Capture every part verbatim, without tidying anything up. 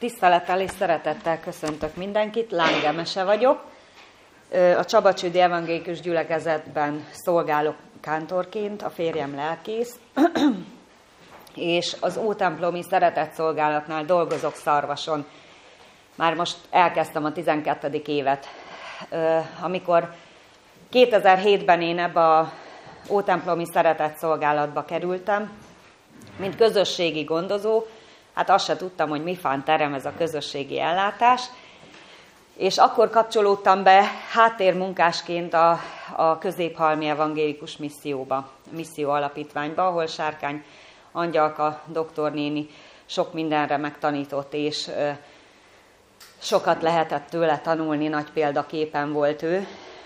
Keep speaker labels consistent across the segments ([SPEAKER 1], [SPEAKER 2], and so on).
[SPEAKER 1] Tisztelettel és szeretettel köszöntök mindenkit, Láng Emese vagyok. A Csabacsődi Evangélikus Gyülekezetben szolgálok kántorként, a férjem lelkész, és az Ótemplomi Szeretetszolgálatnál dolgozok Szarvason. Már most elkezdtem a tizenkettedik évet. Amikor kétezer-hétben én ebbe a Ótemplomi Szeretetszolgálatba kerültem, mint közösségi gondozó, hát azt se tudtam, hogy mi fán terem ez a közösségi ellátás, és akkor kapcsolódtam be háttérmunkásként a, a Középhalmi Evangélikus Misszióba, Misszió Alapítványba, ahol Sárkány Angyalka doktornéni sok mindenre megtanított, és ö, sokat lehetett tőle tanulni, nagy példaképen volt ő.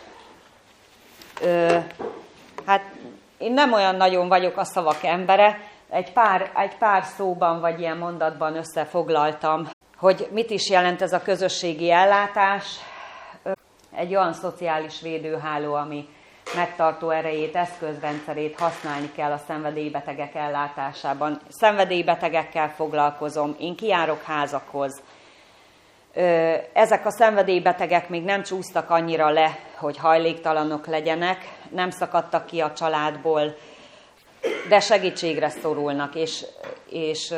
[SPEAKER 1] Ö, hát én nem olyan nagyon vagyok a szavak embere, Egy pár, egy pár szóban vagy ilyen mondatban összefoglaltam, hogy mit is jelent ez a közösségi ellátás. Egy olyan szociális védőháló, ami megtartó erejét, eszközrendszerét használni kell a szenvedélybetegek ellátásában. Szenvedélybetegekkel foglalkozom, én kijárok házakhoz. Ezek a szenvedélybetegek még nem csúsztak annyira le, hogy hajléktalanok legyenek, nem szakadtak ki a családból, de segítségre szorulnak, és, és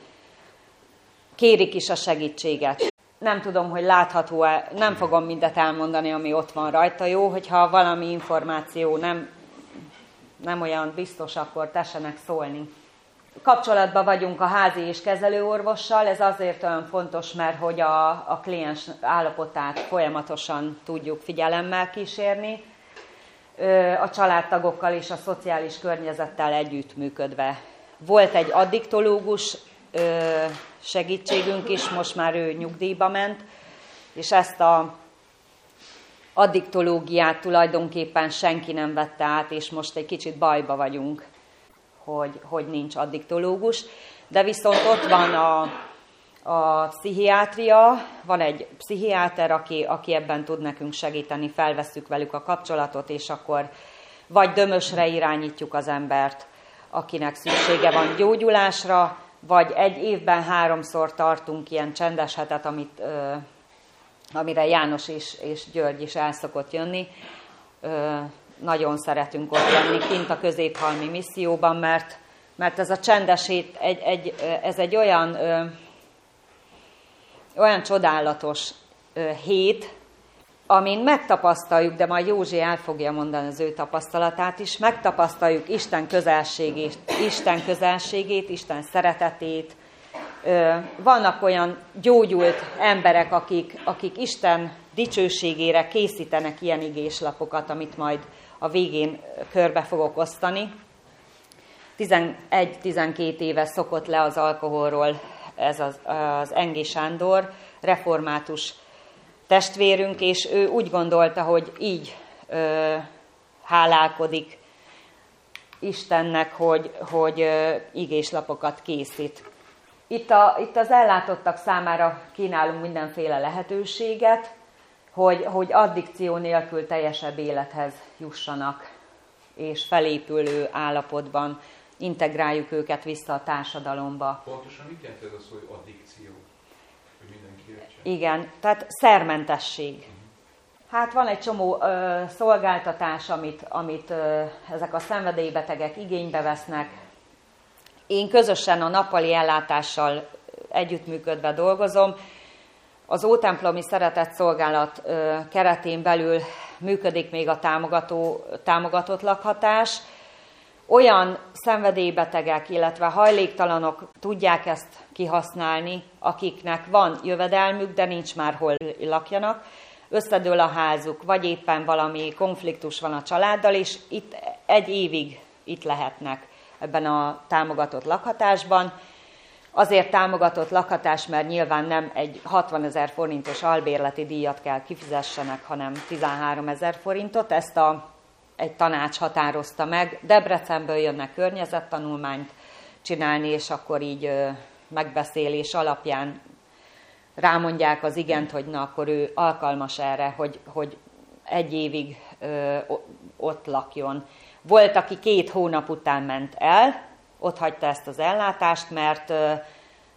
[SPEAKER 1] kérik is a segítséget. Nem tudom, hogy látható-e, nem fogom mindet elmondani, ami ott van rajta. Jó, hogyha valami információ nem, nem olyan biztos, akkor tessenek szólni. Kapcsolatban vagyunk a házi és kezelőorvossal, ez azért olyan fontos, mert hogy a, a kliens állapotát folyamatosan tudjuk figyelemmel kísérni, a családtagokkal és a szociális környezettel együttműködve. Volt egy addiktológus segítségünk is, most már ő nyugdíjba ment, és ezt az addiktológiát tulajdonképpen senki nem vette át, és most egy kicsit bajba vagyunk, hogy, hogy nincs addiktológus. De viszont ott van a, a pszichiátria, van egy pszichiáter, aki, aki ebben tud nekünk segíteni, felvesszük velük a kapcsolatot, és akkor vagy dömösre irányítjuk az embert, akinek szüksége van gyógyulásra, vagy egy évben háromszor tartunk ilyen csendes hetet, amit, ö, amire János és, és György is el szokott jönni. Ö, nagyon szeretünk ott lenni kint a Középhalmi Misszióban, mert, mert ez a csendes hét, egy, egy, ez egy olyan... Ö, olyan csodálatos ö, hét, amin megtapasztaljuk, de majd Józsi el fogja mondani az ő tapasztalatát is, megtapasztaljuk Isten közelségét, Isten közelségét, Isten szeretetét. Ö, vannak olyan gyógyult emberek, akik, akik Isten dicsőségére készítenek ilyen igéslapokat, amit majd a végén körbe fogok osztani. tizenegy-tizenkét éve szokott le az alkoholról ez az, az Engi Sándor, református testvérünk, és ő úgy gondolta, hogy így ö, hálálkodik Istennek, hogy, hogy ö, igéslapokat készít. Itt, a, itt az ellátottak számára kínálunk mindenféle lehetőséget, hogy, hogy addikció nélkül teljesebb élethez jussanak, és felépülő állapotban integráljuk őket vissza a társadalomba.
[SPEAKER 2] Pontosan mit jelent ez a szó, hogy addikció? Hogy mindenki értsen?
[SPEAKER 1] Igen, tehát szermentesség. Uh-huh. Hát van egy csomó ö, szolgáltatás, amit, amit ö, ezek a szenvedélybetegek igénybe vesznek. Én közösen a nappali ellátással együttműködve dolgozom. Az Ótemplomi Szeretetszolgálat ö, keretén belül működik még a támogató, támogatott lakhatás. Olyan szenvedélybetegek, illetve hajléktalanok tudják ezt kihasználni, akiknek van jövedelmük, de nincs már hol lakjanak, összedől a házuk, vagy éppen valami konfliktus van a családdal, és itt egy évig itt lehetnek ebben a támogatott lakhatásban. Azért támogatott lakhatás, mert nyilván nem egy hatvanezer forintos albérleti díjat kell kifizessenek, hanem tizenháromezer forintot. Ezt a egy tanács határozta meg. Debrecenből jönnek környezettanulmányt csinálni, és akkor így ö, megbeszélés alapján rámondják az igent, hogy na, akkor ő alkalmas erre, hogy, hogy egy évig ö, ott lakjon. Volt, aki két hónap után ment el, ott hagyta ezt az ellátást, mert ö,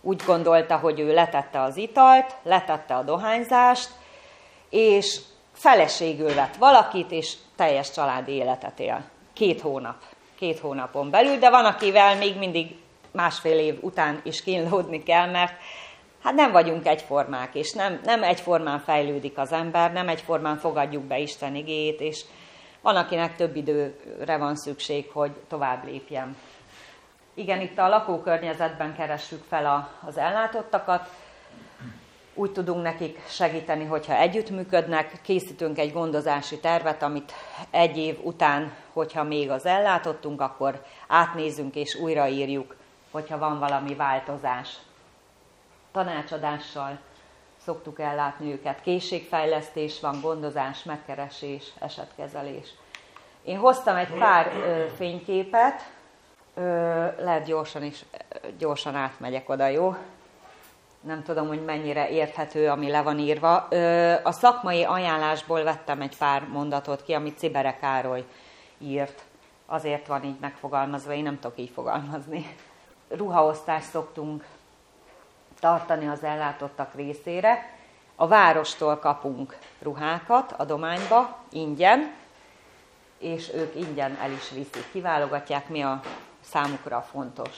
[SPEAKER 1] úgy gondolta, hogy ő letette az italt, letette a dohányzást, és feleségül vett valakit, és teljes családi életet él. Két hónap. Két hónapon belül, de van, akivel még mindig másfél év után is kínlódni kell, mert hát nem vagyunk egyformák, és nem, nem egyformán fejlődik az ember, nem egyformán fogadjuk be Isten igéjét, és van, akinek több időre van szükség, hogy tovább lépjen. Igen, itt a lakókörnyezetben keressük fel a, az ellátottakat, úgy tudunk nekik segíteni, hogyha együttműködnek, készítünk egy gondozási tervet, amit egy év után, hogyha még az ellátottunk, akkor átnézünk és újraírjuk, hogyha van valami változás. Tanácsadással szoktuk ellátni őket, készségfejlesztés van, gondozás, megkeresés, esetkezelés. Én hoztam egy pár ö, fényképet, ö, lehet gyorsan is, gyorsan átmegyek oda, jó? Nem tudom, hogy mennyire érthető, ami le van írva. A szakmai ajánlásból vettem egy pár mondatot ki, amit Cibere Károly írt. Azért van így megfogalmazva, én nem tudok így fogalmazni. Ruhaosztást szoktunk tartani az ellátottak részére. A várostól kapunk ruhákat adományba, ingyen, és ők ingyen el is viszik. Kiválogatják, mi a számukra fontos.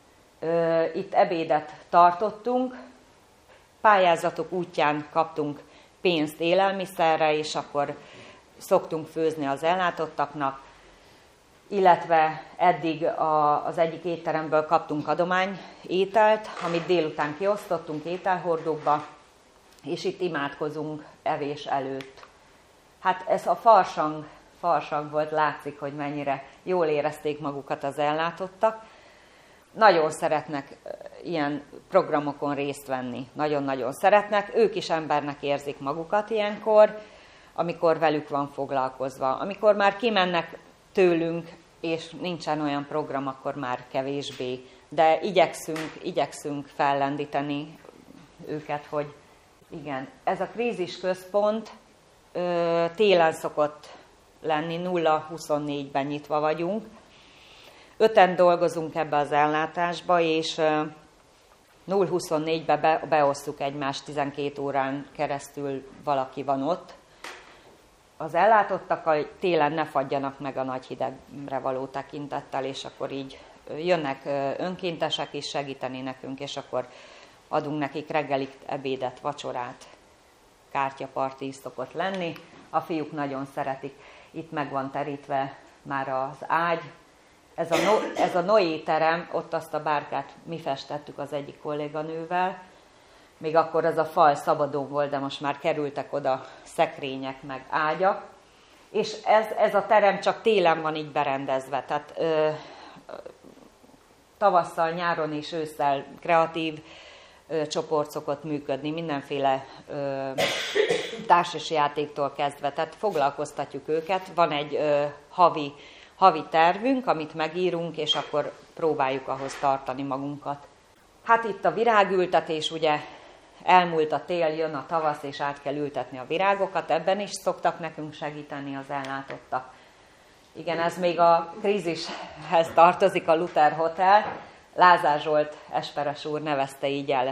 [SPEAKER 1] Itt ebédet tartottunk, pályázatok útján kaptunk pénzt élelmiszerre, és akkor szoktunk főzni az ellátottaknak, illetve eddig a, az egyik étteremből kaptunk adomány ételt, amit délután kiosztottunk ételhordókba, és itt imádkozunk evés előtt. Hát ez a farsang, farsang volt, látszik, hogy mennyire jól érezték magukat az ellátottak. Nagyon szeretnek ilyen programokon részt venni, nagyon-nagyon szeretnek. Ők is embernek érzik magukat ilyenkor, amikor velük van foglalkozva. Amikor már kimennek tőlünk, és nincsen olyan program, akkor már kevésbé. De igyekszünk, igyekszünk fellendíteni őket, hogy igen. Ez a krízis központ ö, télen szokott lenni, nulla huszonnégyben nyitva vagyunk. Öten dolgozunk ebbe az ellátásba, és nulla huszonnégybe be, beosztjuk egymást, tizenkét órán keresztül valaki van ott. Az ellátottak télen ne fagyjanak meg a nagy hidegre való tekintettel, és akkor így jönnek önkéntesek is segíteni nekünk, és akkor adunk nekik reggelit, ebédet, vacsorát, kártyaparti is szokott lenni. A fiúk nagyon szeretik. Itt meg van terítve már az ágy. Ez a, no, ez a Noé terem, ott azt a bárkát mi festettük az egyik kolléganővel. Még akkor az a fal szabadon volt, de most már kerültek oda szekrények meg ágyak. És ez, ez a terem csak télen van így berendezve. Tehát ö, tavasszal, nyáron és ősszel kreatív ö, csoport szokott működni, mindenféle ö, társasjátéktól kezdve. Tehát foglalkoztatjuk őket. Van egy ö, havi havi tervünk, amit megírunk, és akkor próbáljuk ahhoz tartani magunkat. Hát itt a virágültetés, ugye elmúlt a tél, jön a tavasz, és át kell ültetni a virágokat, ebben is szoktak nekünk segíteni az ellátottak. Igen, ez még a krízishez tartozik, a Luther Hotel. Lázár Zsolt Esperes úr nevezte így el.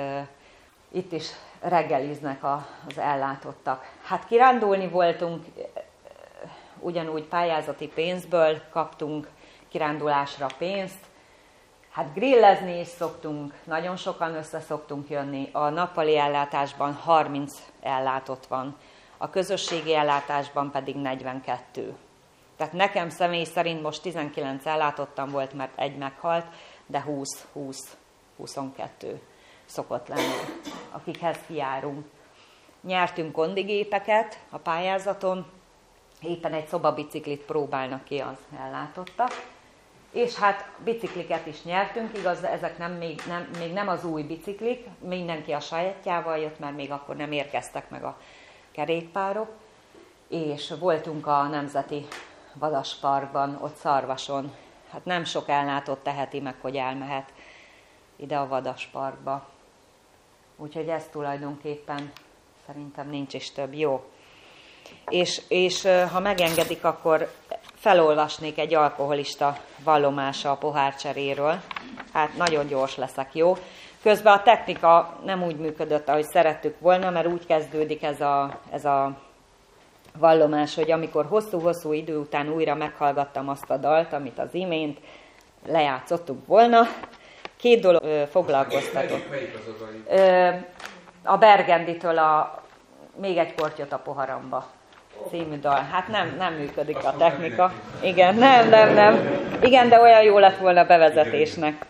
[SPEAKER 1] Itt is reggeliznek az ellátottak. Hát kirándulni voltunk, ugyanúgy pályázati pénzből kaptunk kirándulásra pénzt. Hát grillezni is szoktunk, nagyon sokan össze szoktunk jönni. A nappali ellátásban harminc ellátott van, a közösségi ellátásban pedig negyvenkettő. Tehát nekem személy szerint most tizenkilenc ellátottam volt, mert egy meghalt, de húsz, húsz, huszonkettő szokott lenni, akikhez kijárunk. Nyertünk kondigépeket a pályázaton, éppen egy szobabiciklit próbálnak ki az ellátottak. És hát bicikliket is nyertünk, igaz, ezek nem, még, nem, még nem az új biciklik, mindenki a sajátjával jött, mert még akkor nem érkeztek meg a kerékpárok. És voltunk a Nemzeti Vadasparkban, ott Szarvason. Hát nem sok ellátott teheti meg, hogy elmehet ide a Vadasparkba. Úgyhogy ez tulajdonképpen szerintem nincs is több. Jó. És, és ha megengedik, akkor felolvasnék egy alkoholista vallomása a pohárcseréről. Hát nagyon gyors leszek, jó? Közben a technika nem úgy működött, ahogy szerettük volna, mert úgy kezdődik ez a, ez a vallomás, hogy amikor hosszú-hosszú idő után újra meghallgattam azt a dalt, amit az imént lejátszottuk volna, két dolog ö, foglalkoztatott.
[SPEAKER 2] Melyik az a dal?
[SPEAKER 1] A Bergenditől a Még egy kortyot a poharamba című dal. Hát nem, nem működik a technika. Igen, nem, nem, nem. Igen, de olyan jó lett volna a bevezetésnek.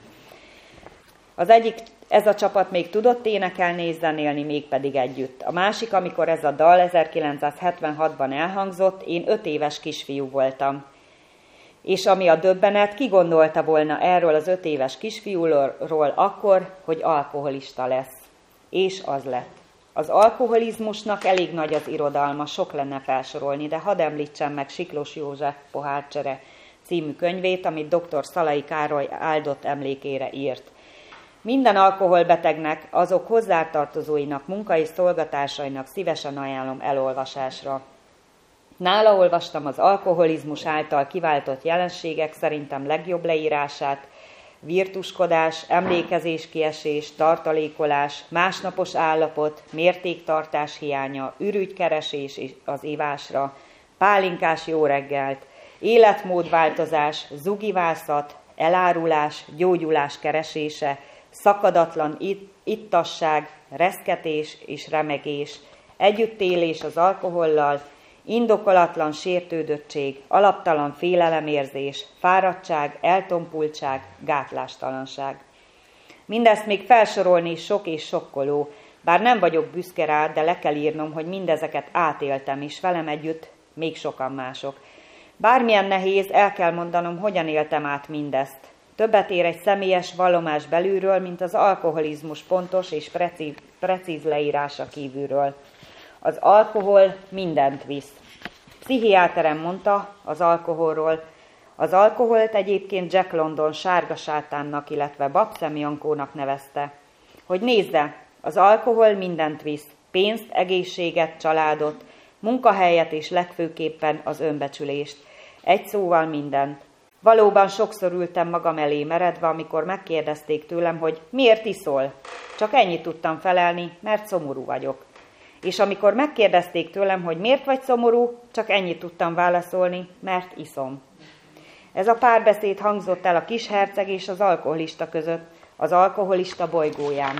[SPEAKER 1] Az egyik, ez a csapat még tudott énekelni és zenélni, mégpedig együtt. A másik, amikor ez a dal ezerkilencszázhetvenhatban elhangzott, én öt éves kisfiú voltam. És ami a döbbenet, ki gondolta volna erről az öt éves kisfiúról akkor, hogy alkoholista lesz. És az lett. Az alkoholizmusnak elég nagy az irodalma, sok lenne felsorolni, de hadd említsem meg Siklós József Pohárcsere című könyvét, amit dr. Szalai Károly áldott emlékére írt. Minden alkoholbetegnek, azok hozzátartozóinak, munka és szolgatásainak szívesen ajánlom elolvasásra. Nála olvastam az alkoholizmus által kiváltott jelenségek szerintem legjobb leírását, virtuskodás, emlékezéskiesés, tartalékolás, másnapos állapot, mértéktartás hiánya, ürügykeresés az ivásra, pálinkás jó reggelt, életmódváltozás, zugivászat, elárulás, gyógyulás keresése, szakadatlan it- ittasság, reszketés és remegés, együttélés az alkohollal, indokolatlan sértődöttség, alaptalan félelemérzés, fáradtság, eltompultság, gátlástalanság. Mindezt még felsorolni sok és sokkoló, bár nem vagyok büszke rá, de le kell írnom, hogy mindezeket átéltem, és velem együtt még sokan mások. Bármilyen nehéz, el kell mondanom, hogyan éltem át mindezt. Többet ér egy személyes vallomás belülről, mint az alkoholizmus pontos és precíz, precíz leírása kívülről. Az alkohol mindent visz. Pszichiáterem mondta az alkoholról. Az alkoholt egyébként Jack London sárga sátánnak, illetve Babszem Jankónak nevezte. Hogy nézze, az alkohol mindent visz. Pénzt, egészséget, családot, munkahelyet és legfőképpen az önbecsülést. Egy szóval mindent. Valóban sokszor ültem magam elé meredve, amikor megkérdezték tőlem, hogy miért iszol. Csak ennyit tudtam felelni, mert szomorú vagyok. És amikor megkérdezték tőlem, hogy miért vagy szomorú, csak ennyit tudtam válaszolni, mert iszom. Ez a párbeszéd hangzott el a kisherceg és az alkoholista között, az alkoholista bolygóján.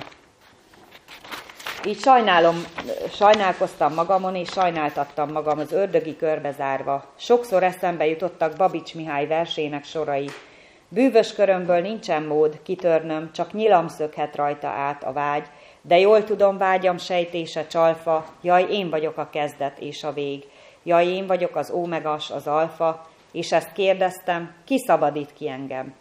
[SPEAKER 1] Így sajnálom, sajnálkoztam magamon, és sajnáltattam magam az ördögi körbe zárva. Sokszor eszembe jutottak Babics Mihály versének sorai. Bűvös körömből nincsen mód, kitörnöm, csak nyilam szökhet rajta át a vágy, de jól tudom, vágyam sejtése csalfa, jaj, én vagyok a kezdet és a vég, jaj, én vagyok az ómegas, az alfa, és ezt kérdeztem, ki szabadít ki engem?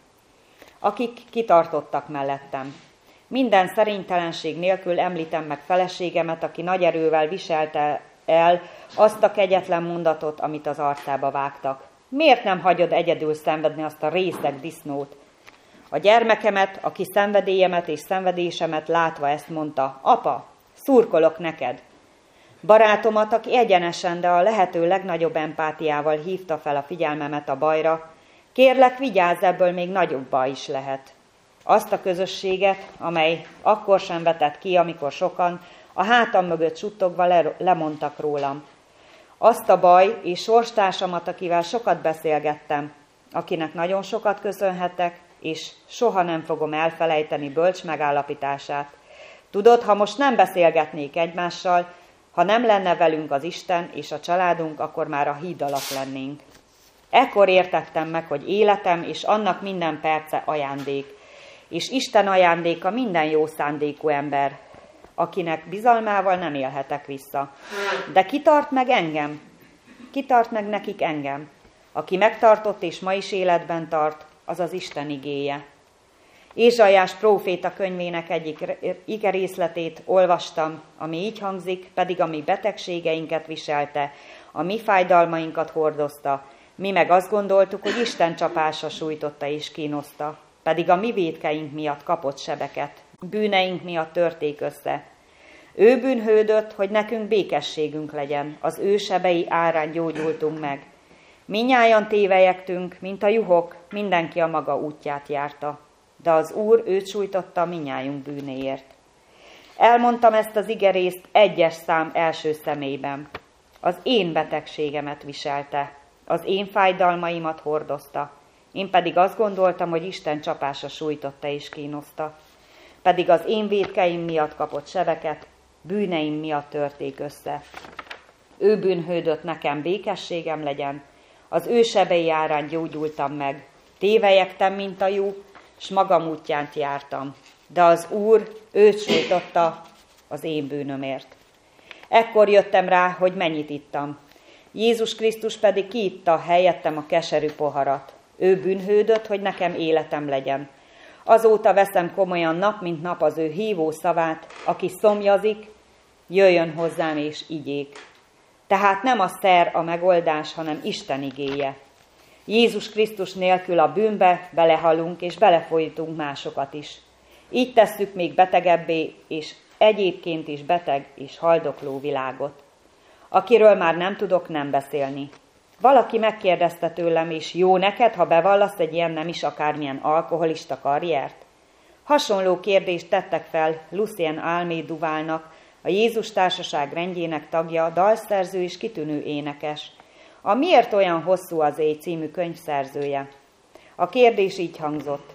[SPEAKER 1] Akik kitartottak mellettem. Minden szerénytelenség nélkül említem meg feleségemet, aki nagy erővel viselte el azt a kegyetlen mondatot, amit az arcába vágtak. Miért nem hagyod egyedül szenvedni azt a részeg disznót? A gyermekemet, aki szenvedélyemet és szenvedésemet látva ezt mondta, apa, szurkolok neked. Barátomat, aki egyenesen, de a lehető legnagyobb empátiával hívta fel a figyelmemet a bajra, kérlek, vigyázz, ebből még nagyobb baj is lehet. Azt a közösséget, amely akkor sem vetett ki, amikor sokan a hátam mögött suttogva le- lemondtak rólam. Azt a baj és sorstársamat, akivel sokat beszélgettem, akinek nagyon sokat köszönhetek, és soha nem fogom elfelejteni bölcs megállapítását. Tudod, ha most nem beszélgetnék egymással, ha nem lenne velünk az Isten és a családunk, akkor már a híd alatt lennénk. Ekkor értettem meg, hogy életem és annak minden perce ajándék, és Isten ajándéka minden jó szándékú ember, akinek bizalmával nem élhetek vissza. De ki tart meg engem? Ki tart meg nekik engem? Aki megtartott és ma is életben tart, az az Isten igéje. Ézsaiás próféta könyvének egyik ige részletét olvastam, ami így hangzik, pedig a mi betegségeinket viselte, a mi fájdalmainkat hordozta, mi meg azt gondoltuk, hogy Isten csapása sújtotta és kínoszta, pedig a mi vétkeink miatt kapott sebeket, bűneink miatt törték össze. Ő bűnhődött, hogy nekünk békességünk legyen, az ő sebei árán gyógyultunk meg. Mindnyájan tévejektünk, mint a juhok, mindenki a maga útját járta. de az Úr őt sújtotta minnyájunk bűnéért. Elmondtam ezt az igerészt egyes szám első személyben. Az én betegségemet viselte, az én fájdalmaimat hordozta. Én pedig azt gondoltam, hogy Isten csapása sújtotta és kínoszta. Pedig az én vétkeim miatt kapott sebeket, bűneim miatt törték össze. Ő bűnhődött nekem, békességem legyen, az ő sebei árán gyógyultam meg. Tévelyegtem, mint a lyuk, s magam útjánt jártam. De az Úr őt sújtotta az én bűnömért. Ekkor jöttem rá, hogy mennyit ittam. Jézus Krisztus pedig kiitta helyettem a keserű poharat. Ő bűnhődött, hogy nekem életem legyen. Azóta veszem komolyan nap mint nap az ő hívó szavát, aki szomjazik, jöjjön hozzám és igyék. Tehát nem a szer a megoldás, hanem Isten igéje. Jézus Krisztus nélkül a bűnbe belehalunk és belefolytunk másokat is. Így tesszük még betegebbé, és egyébként is beteg és haldokló világot, akiről már nem tudok nem beszélni. Valaki megkérdezte tőlem, és jó neked, ha bevallasz egy ilyen nem is akármilyen alkoholista karriert? Hasonló kérdést tettek fel Lucien Almé Duvalnak, a Jézus Társaság rendjének tagja, dalszerző és kitűnő énekes. A Miért olyan hosszú az éj című könyv szerzője. A kérdés így hangzott.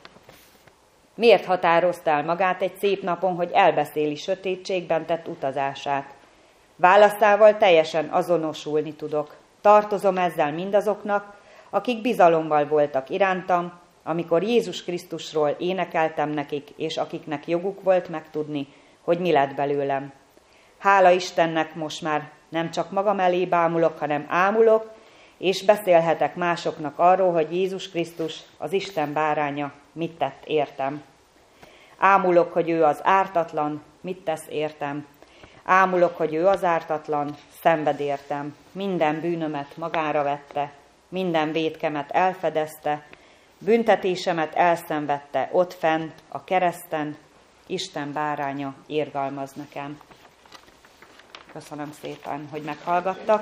[SPEAKER 1] Miért határozta el magát egy szép napon, hogy elbeszéli sötétségben tett utazását? Válaszával teljesen azonosulni tudok. Tartozom ezzel mindazoknak, akik bizalommal voltak irántam, amikor Jézus Krisztusról énekeltem nekik, és akiknek joguk volt megtudni, hogy mi lett belőlem. Hála Istennek, most már nem csak magam elé bámulok, hanem ámulok, és beszélhetek másoknak arról, hogy Jézus Krisztus, az Isten báránya, mit tett értem. Ámulok, hogy ő az ártatlan, mit tesz értem. Ámulok, hogy ő az ártatlan, szenved értem. Minden bűnömet magára vette, minden vétkemet elfedezte, büntetésemet elszenvedte ott fenn a kereszten, Isten báránya irgalmaz nekem. Köszönöm szépen, hogy meghallgattak.